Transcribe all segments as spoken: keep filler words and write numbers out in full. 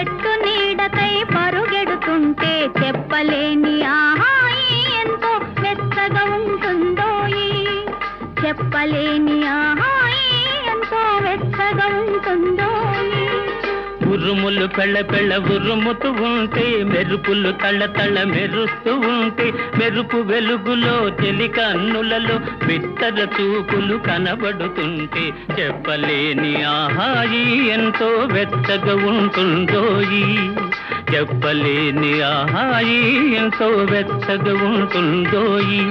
చెట్టు నీడకై పరుగెడుతుంటే చెప్పలేని ఆహాయి ఎంతో మెత్తగా ఉంటుందోయి. చెప్పలేని ఆహాయి ఎంతో వెచ్చగా ఉంటుందోయి. ఉరుములు పెళ్ళ పెళ్ళ ఉరుముతూ ఉంటే, మెరుపులు తళ్ళ తళ్ళ మెరుస్తూ ఉంటే, మెరుపు వెలుగులో చెలి కన్నులలో బిత్తర చూపులు కనబడుతుంటే చెప్పలేని ఆహాయి ఎంతో వెచ్చగా ఉంటుందోయి. చెప్పలేని ఆహాయి ఎంతో వెచ్చగా ఉంటుందోయి.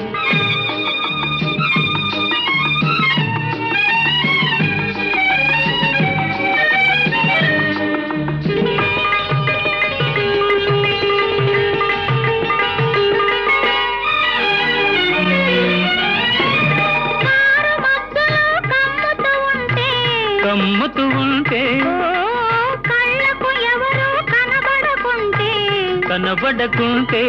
కమ్ముతూ ఉంటే కళ్ళకు ఎవరు కనబడకుంటే కనబడకుంటే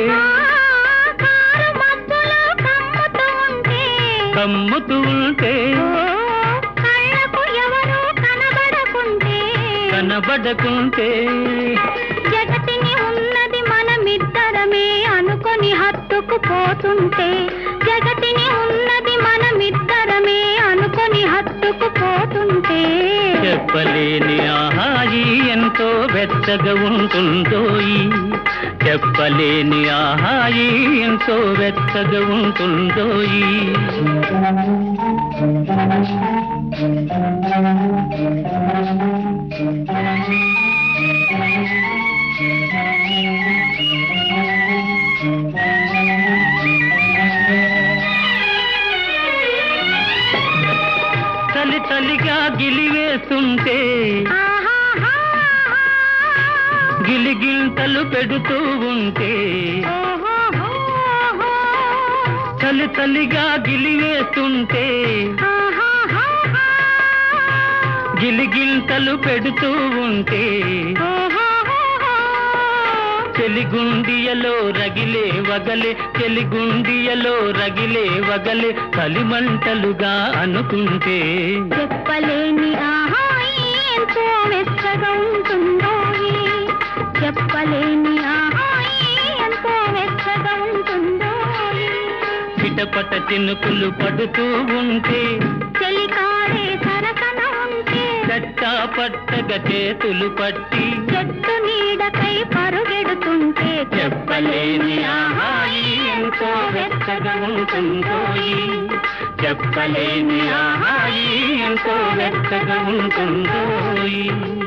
కమ్ముతూ ఉంటే కళ్ళకు ఎవరు కనబడకుంటే కనబడకుంటే జగతిని ఉన్నది మనమిద్దరమే అనుకొని హత్తుకు పోతుంటే, జగతిని ఉన్నది మనమిద్దరమే అనుకొని హత్తుకు పోతుంటే చెప్పలేని ఆహాయి ఎంతో వెచ్చగా ఉంటుందోయి. చెప్పలేని ఆహాయి ఎంతో వెచ్చగా ఉంటుందోయి. చలి చలిగా గిలివేస్తుంటే గిలిగింతలు పెడుతూ ఉంటే, చలి చలిగా గిలివేస్తుంటే గిలిగింతలు పెడుతూ ఉంటే, చెలిగుండియలో రగిలే వగలే చెలిగుండియలో రగిలే వగలే కలిమంటలుగా అనుకుంటే చెప్పలేని ఆహాయి ఎంతో వెచ్చగా ఉంటుందోయి. చెప్పలేని ఆహాయి ఎంతో వెచ్చగా ఉంటుందోయి. చిటపట చినుకులు పడుతూ ఉంటే, చెలికాడే సరసన ఉంటే, చట్టా పట్టగా చేతులు పట్టి చెట్టు నీడకై పరుగెడుతుంటే చెప్పలేని ఆహాయి ఎంతో వెచ్చగా ఉంటుందోయి. చెప్పలేని ఆహాయి ఎంతో వెచ్చగా ఉంటుందోయి.